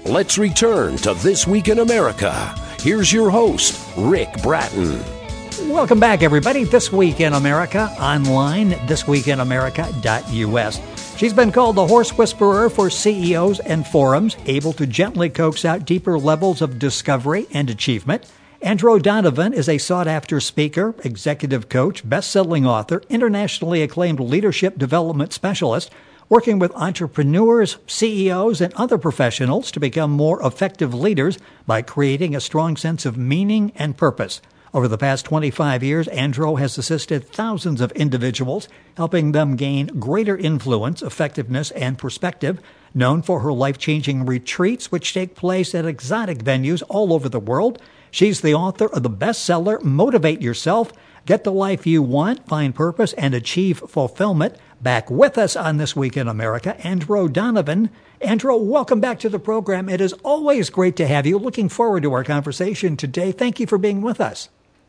Let's return to This Week in America. Here's your host, Rick Bratton. Welcome back, everybody. This Week in America, online, thisweekinamerica.us. She's been called the horse whisperer for CEOs and forums, able to gently coax out deeper levels of discovery and achievement. Andrea O'Donovan is a sought-after speaker, executive coach, best-selling author, internationally acclaimed leadership development specialist, working with entrepreneurs, CEOs, and other professionals to become more effective leaders by creating a strong sense of meaning and purpose. Over the past 25 years, Andrea has assisted thousands of individuals, helping them gain greater influence, effectiveness, and perspective. Known for her life-changing retreats, which take place at exotic venues all over the world, she's the author of the bestseller, Motivate Yourself, Get the Life You Want, Find Purpose, and Achieve Fulfillment. Back with us on This Week in America, Andrea O'Donovan. Andrea, welcome back to the program. It is always great to have you. Looking forward to our conversation today. Thank you for being with us.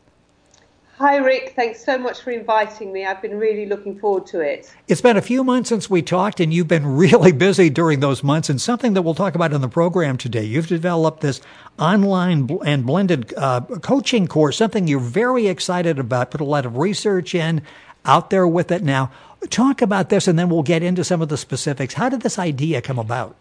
Hi, Rick. Thanks so much for inviting me. I've been really looking forward to it. It's been a few months since we talked, and you've been really busy during those months, and something that we'll talk about in the program today. You've developed this online and blended coaching course, something you're very excited about, put a lot of research in, out there with it now. Talk about this, and then we'll get into some of the specifics. How did this idea come about?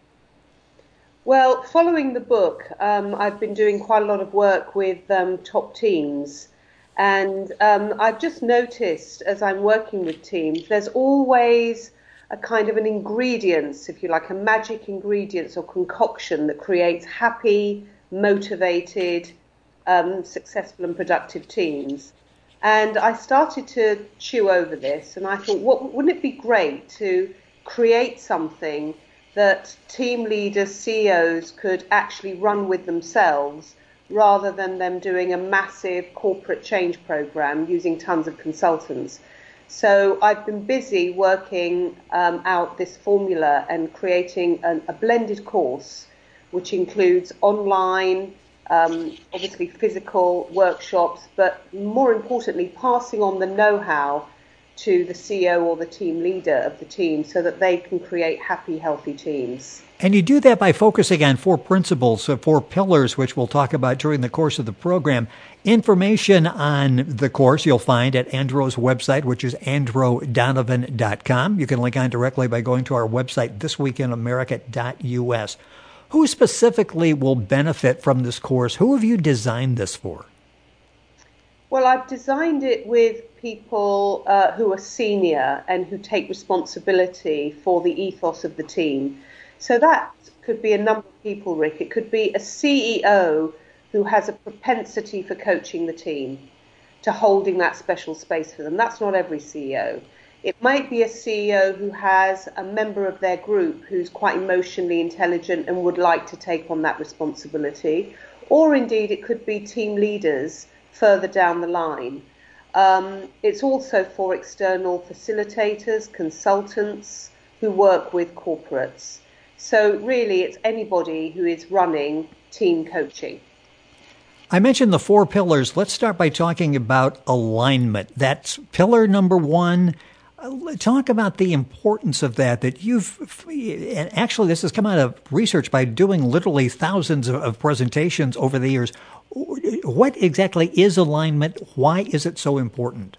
Well, following the book, I've been doing quite a lot of work with top teams. And I've just noticed as I'm working with teams, there's always a kind of an ingredients, if you like, a magic ingredients or concoction that creates happy, motivated, successful and productive teams. And I started to chew over this, and I thought, wouldn't it be great to create something that team leaders, CEOs could actually run with themselves, rather than them doing a massive corporate change program using tons of consultants. So I've been busy working out this formula and creating a blended course, which includes online, obviously physical workshops, but more importantly, passing on the know-how to the CEO or the team leader of the team so that they can create happy, healthy teams. And you do that by focusing on 4 principles, 4 pillars, which we'll talk about during the course of the program. Information on the course you'll find at Andrea's website, which is andreadonovan.com. You can link on directly by going to our website, thisweekinamerica.us. Who specifically will benefit from this course? Who have you designed this for? Well, I've designed it with people who are senior and who take responsibility for the ethos of the team. So that could be a number of people, Rick. It could be a CEO who has a propensity for coaching the team, to holding that special space for them. That's not every CEO. It might be a CEO who has a member of their group who's quite emotionally intelligent and would like to take on that responsibility. Or indeed, it could be team leaders further down the line. It's also for external facilitators, consultants who work with corporates. So really, it's anybody who is running team coaching. I mentioned the 4 pillars. Let's start by talking about alignment. That's pillar number 1. Talk about the importance of that and actually this has come out of research by doing literally thousands of presentations over the years. What exactly is alignment? Why is it so important?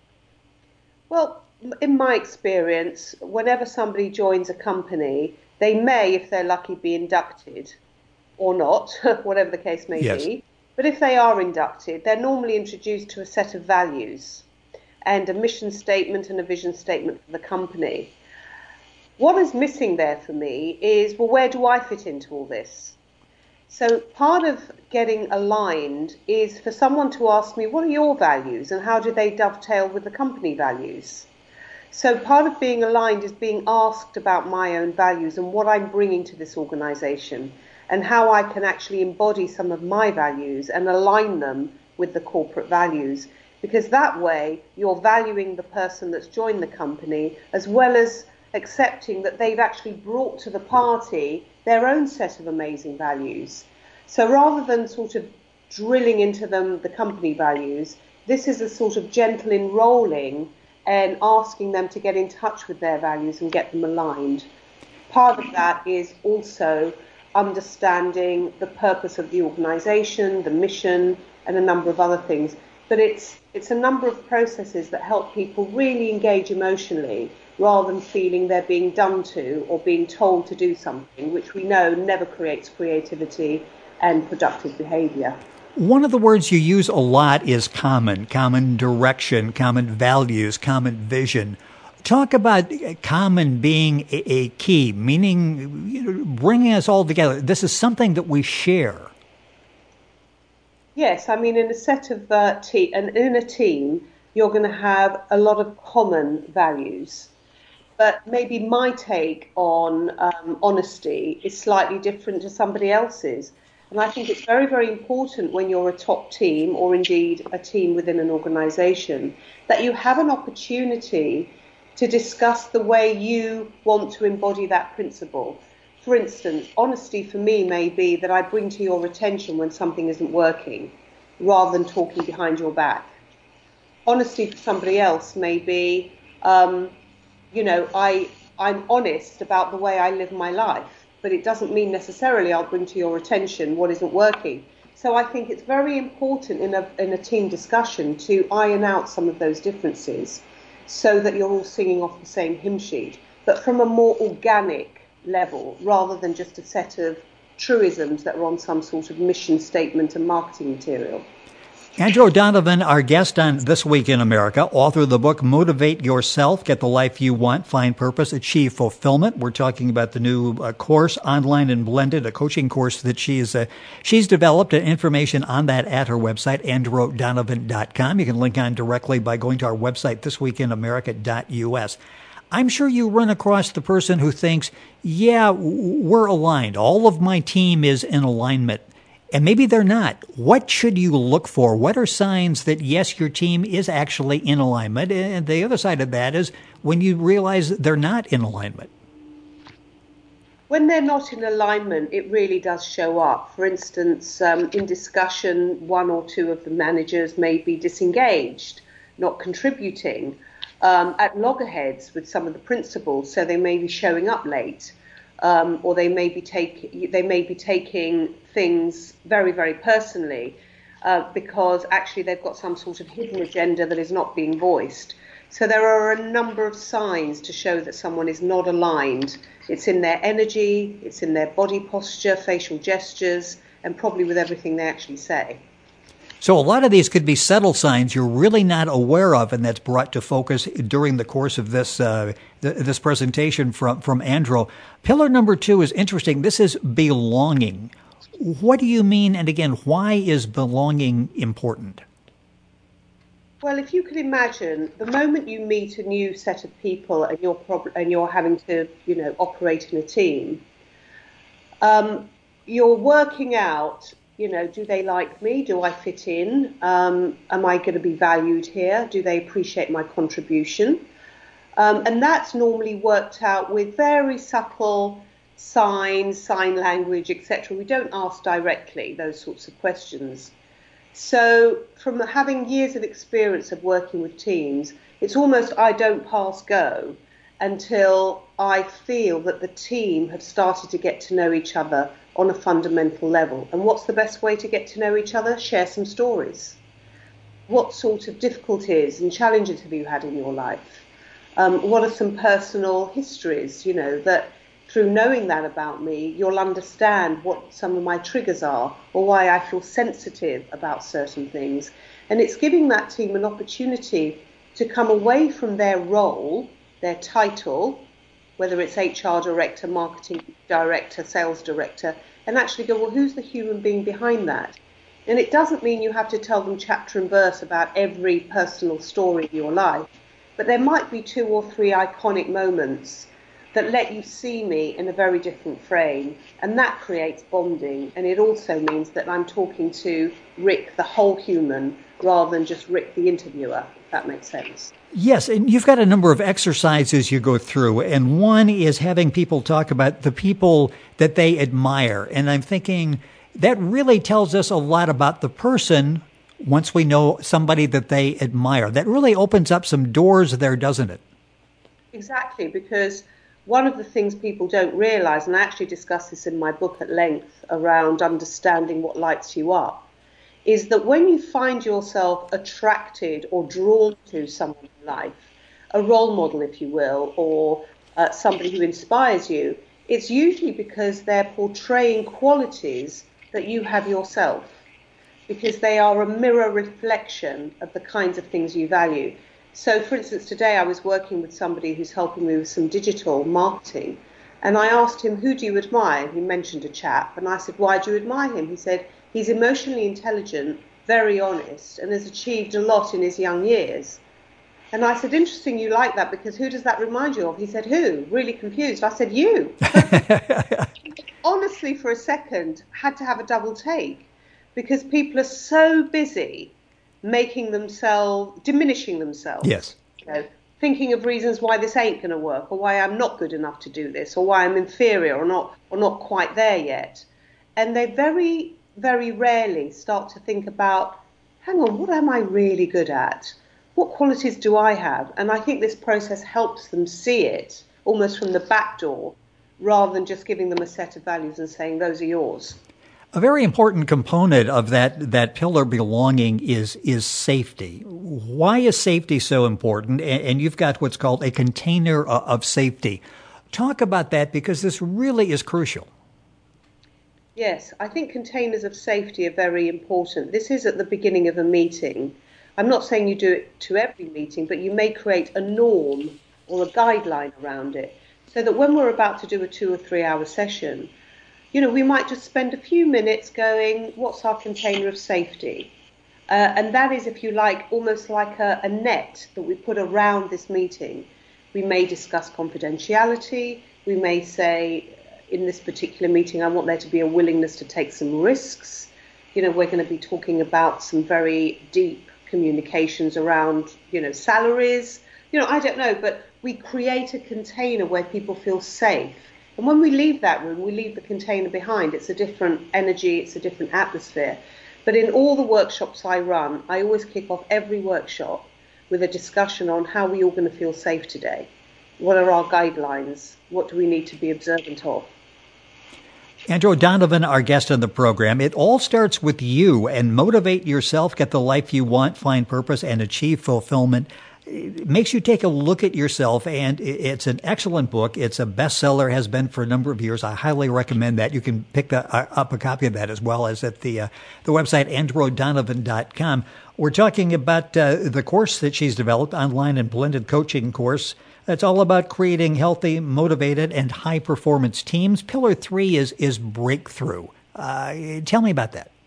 Well, in my experience, whenever somebody joins a company, they may, if they're lucky, be inducted or not, whatever the case may be. But if they are inducted, they're normally introduced to a set of values and a mission statement and a vision statement for the company. What is missing there for me is, well, where do I fit into all this? So part of getting aligned is for someone to ask me, what are your values and how do they dovetail with the company values? So part of being aligned is being asked about my own values and what I'm bringing to this organization and how I can actually embody some of my values and align them with the corporate values. Because that way you're valuing the person that's joined the company as well as accepting that they've actually brought to the party their own set of amazing values. So rather than sort of drilling into them the company values, this is a sort of gentle enrolling and asking them to get in touch with their values and get them aligned. Part of that is also understanding the purpose of the organisation, the mission, and a number of other things. But it's a number of processes that help people really engage emotionally rather than feeling they're being done to or being told to do something, which we know never creates creativity and productive behaviour. One of the words you use a lot is common direction, common values, common vision. Talk about common being a key, meaning bringing us all together. This is something that we share. Yes, I mean, in a set of and in a team, you're going to have a lot of common values. But maybe my take on honesty is slightly different to somebody else's. And I think it's very, very important when you're a top team, or indeed a team within an organisation, that you have an opportunity to discuss the way you want to embody that principle. For instance, honesty for me may be that I bring to your attention when something isn't working, rather than talking behind your back. Honesty for somebody else may be, I'm honest about the way I live my life, but it doesn't mean necessarily I'll bring to your attention what isn't working. So I think it's very important in a team discussion to iron out some of those differences so that you're all singing off the same hymn sheet, but from a more organic level rather than just a set of truisms that are on some sort of mission statement and marketing material. Andrew O'Donovan, our guest on This Week in America, author of the book Motivate Yourself, Get the Life You Want, Find Purpose, Achieve Fulfillment. We're talking about the new course, Online and Blended, a coaching course that she's developed, and information on that at her website, andrewodonovan.com. You can link on directly by going to our website, thisweekinamerica.us. I'm sure you run across the person who thinks, yeah, we're aligned. All of my team is in alignment. And maybe they're not. What should you look for? What are signs that, yes, your team is actually in alignment? And the other side of that is when you realize they're not in alignment. When they're not in alignment, it really does show up. For instance, in discussion, one or two of the managers may be disengaged, not contributing, at loggerheads with some of the principals, so they may be showing up late. Or they may be taking things very, very personally because actually they've got some sort of hidden agenda that is not being voiced. So there are a number of signs to show that someone is not aligned. It's in their energy, it's in their body posture, facial gestures, and probably with everything they actually say. So a lot of these could be subtle signs you're really not aware of, and that's brought to focus during the course of this this presentation from Andrew. Pillar number 2 is interesting. This is belonging. What do you mean? And again, why is belonging important? Well, if you could imagine, the moment you meet a new set of people and you're having to, operate in a team, you're working out. Do they like me? Do I fit in? Am I going to be valued here? Do they appreciate my contribution? And that's normally worked out with very subtle signs, sign language, etc. We don't ask directly those sorts of questions. So from having years of experience of working with teams, it's almost I don't pass go until I feel that the team have started to get to know each other on a fundamental level. And what's the best way to get to know each other? Share some stories. What sort of difficulties and challenges have you had in your life? What are some personal histories, that through knowing that about me, you'll understand what some of my triggers are or why I feel sensitive about certain things. And it's giving that team an opportunity to come away from their role, their title, whether it's HR director, marketing director, sales director, and actually go, well, who's the human being behind that? And it doesn't mean you have to tell them chapter and verse about every personal story in your life, but there might be 2 or 3 iconic moments that let you see me in a very different frame, and that creates bonding. And it also means that I'm talking to Rick, the whole human, rather than just Rick, the interviewer, if that makes sense. Yes, and you've got a number of exercises you go through, and one is having people talk about the people that they admire. And I'm thinking that really tells us a lot about the person once we know somebody that they admire. That really opens up some doors there, doesn't it? Exactly, because one of the things people don't realise, and I actually discuss this in my book at length around understanding what lights you up, is that when you find yourself attracted or drawn to someone in life, a role model, if you will, or somebody who inspires you, it's usually because they're portraying qualities that you have yourself, because they are a mirror reflection of the kinds of things you value. So, for instance, today I was working with somebody who's helping me with some digital marketing, and I asked him, who do you admire? He mentioned a chap, and I said, why do you admire him? He said, he's emotionally intelligent, very honest, and has achieved a lot in his young years. And I said, interesting, you like that, because who does that remind you of? He said, who? Really confused. I said, you. Honestly, for a second, had to have a double take, because people are so busy diminishing themselves. Yes. Thinking of reasons why this ain't going to work, or why I'm not good enough to do this, or why I'm inferior, or not quite there yet. And they very, very rarely start to think about, hang on, what am I really good at? What qualities do I have? And I think this process helps them see it almost from the back door, rather than just giving them a set of values and saying, those are yours. A very important component of that pillar belonging is safety. Why is safety so important? And you've got what's called a container of safety. Talk about that, because this really is crucial. Yes, I think containers of safety are very important. This is at the beginning of a meeting. I'm not saying you do it to every meeting, but you may create a norm or a guideline around it, so that when we're about to do a 2 or 3 hour session, we might just spend a few minutes going, what's our container of safety? And that is, if you like, almost like a net that we put around this meeting. We may discuss confidentiality. We may say, in this particular meeting, I want there to be a willingness to take some risks. We're going to be talking about some very deep communications around, salaries. I don't know, but we create a container where people feel safe. And when we leave that room, we leave the container behind. It's a different energy, it's a different atmosphere. But in all the workshops I run, I always kick off every workshop with a discussion on how we're all going to feel safe today. What are our guidelines? What do we need to be observant of? Andrew O'Donovan, our guest on the program. It all starts with you, and motivate yourself, get the life you want, find purpose, and achieve fulfillment. It makes you take a look at yourself, and it's an excellent book. It's a bestseller, has been for a number of years. I highly recommend that. You can pick up a copy of that as well as at the website, andrewodonovan.com. We're talking about the course that she's developed, online and blended coaching course. It's all about creating healthy, motivated, and high-performance teams. Pillar 3 is breakthrough. Tell me about that.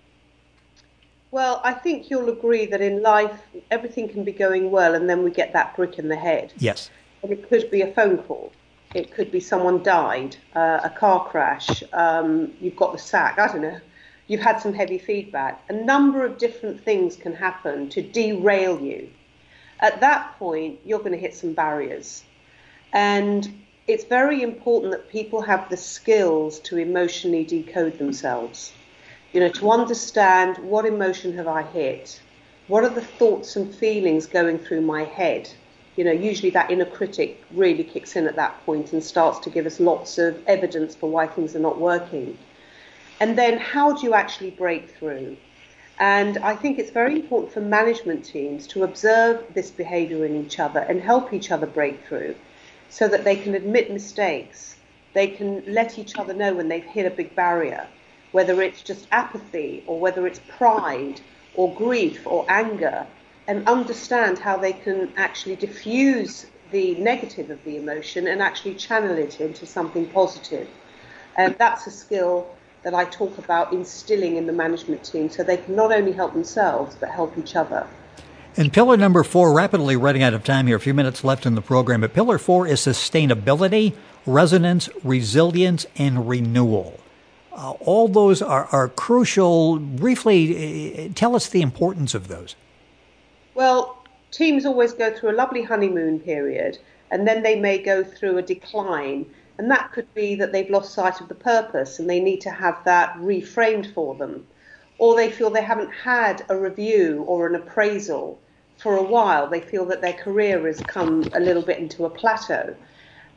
Well, I think you'll agree that in life, everything can be going well, and then we get that brick in the head. Yes. And it could be a phone call. It could be someone died, a car crash, you've got the sack, I don't know. You've had some heavy feedback. A number of different things can happen to derail you. At that point, you're going to hit some barriers. And it's very important that people have the skills to emotionally decode themselves. To understand, what emotion have I hit? What are the thoughts and feelings going through my head? Usually that inner critic really kicks in at that point and starts to give us lots of evidence for why things are not working. And then how do you actually break through? And I think it's very important for management teams to observe this behavior in each other and help each other break through, so that they can admit mistakes. They can let each other know when they've hit a big barrier, whether it's just apathy or whether it's pride or grief or anger, and understand how they can actually diffuse the negative of the emotion and actually channel it into something positive. And that's a skill that I talk about instilling in the management team, so they can not only help themselves but help each other. And pillar number 4, rapidly running out of time here, a few minutes left in the program, but pillar 4 is sustainability, resonance, resilience, and renewal. All those are crucial. Briefly, tell us the importance of those. Well, teams always go through a lovely honeymoon period, and then they may go through a decline. And that could be that they've lost sight of the purpose and they need to have that reframed for them. Or they feel they haven't had a review or an appraisal for a while. They feel that their career has come a little bit into a plateau.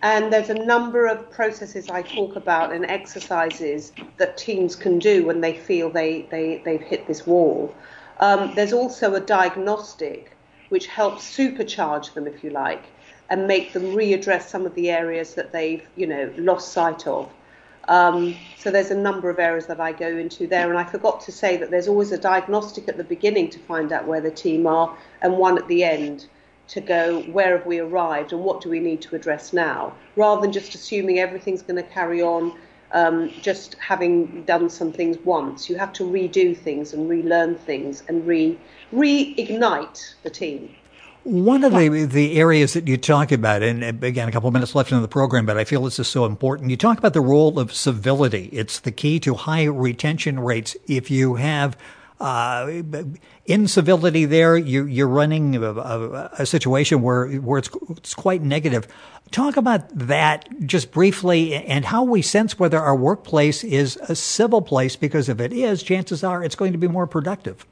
And there's a number of processes I talk about and exercises that teams can do when they feel they've hit this wall. There's also a diagnostic which helps supercharge them, if you like, and make them readdress some of the areas that they've, lost sight of. So there's a number of areas that I go into there. And I forgot to say that there's always a diagnostic at the beginning to find out where the team are, and one at the end to go, where have we arrived and what do we need to address now, rather than just assuming everything's going to carry on, just having done some things once. You have to redo things and relearn things and reignite the team. One of the areas that you talk about, and again, a couple of minutes left in the program, but I feel this is so important. You talk about the role of civility. It's the key to high retention rates. If you have incivility there, you're running a situation where it's quite negative. Talk about that just briefly and how we sense whether our workplace is a civil place, because if it is, chances are it's going to be more productive.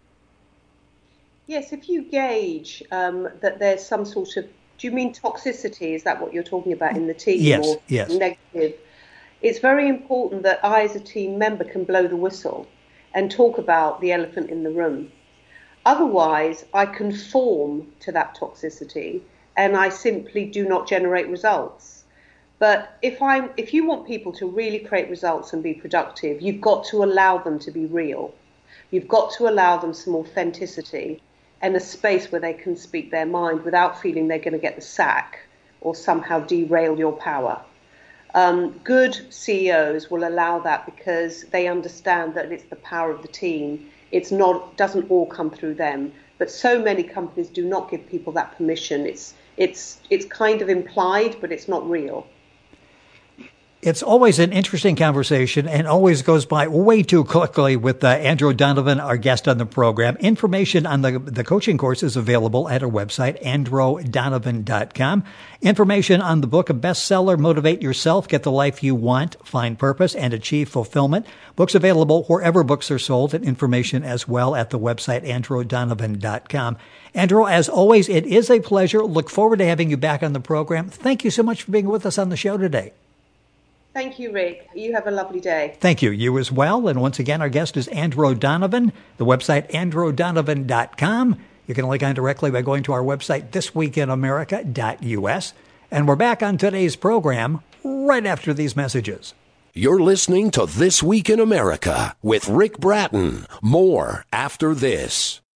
Yes, if you gauge that there's some sort of, do you mean toxicity? Is that what you're talking about in the team? Yes, or yes. Negative. It's very important that I, as a team member, can blow the whistle and talk about the elephant in the room. Otherwise, I conform to that toxicity and I simply do not generate results. But if you want people to really create results and be productive, you've got to allow them to be real. You've got to allow them some authenticity and a space where they can speak their mind without feeling they're going to get the sack or somehow derail your power. Good CEOs will allow that because they understand that it's the power of the team. Doesn't all come through them. But so many companies do not give people that permission. It's kind of implied, but it's not real. It's always an interesting conversation and always goes by way too quickly with Andrew Donovan, our guest on the program. Information on the coaching course is available at our website, andrewdonovan.com. Information on the book, a bestseller, Motivate Yourself, Get the Life You Want, Find Purpose, and Achieve Fulfillment. Books available wherever books are sold, and information as well at the website, andrewdonovan.com. Andrew, as always, it is a pleasure. Look forward to having you back on the program. Thank you so much for being with us on the show today. Thank you, Rick. You have a lovely day. Thank you. You as well. And once again, our guest is Andrew Donovan. The website, andrewdonovan.com. You can link on directly by going to our website, thisweekinamerica.us. And we're back on today's program right after these messages. You're listening to This Week in America with Rick Bratton. More after this.